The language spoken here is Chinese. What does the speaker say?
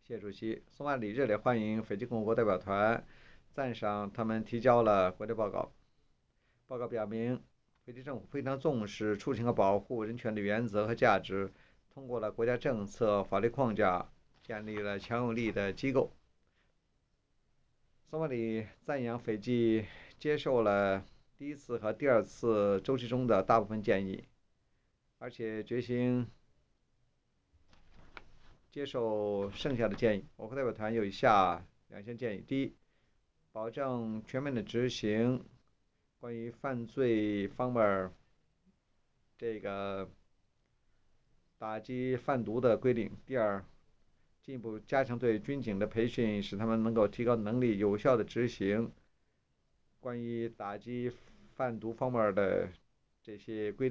谢主席，索马里热烈欢迎斐济共和国代表团，赞赏他们提交了国际报告。报告表明，斐济政府非常重视促进和保护人权的原则和价值，通过了国家政策、法律框架，建立了强有力的机构。索马里赞扬斐济接受了第一次和第二次周期中的大部分建议，而且决心接受剩下的建议。我和代表团有以下两项建议：第一，保证全面的执行关于犯罪方面这个打击贩毒的规定；第二，进一步加强对军警的培训，使他们能够提高能力，有效的执行关于打击贩毒方面的这些规定。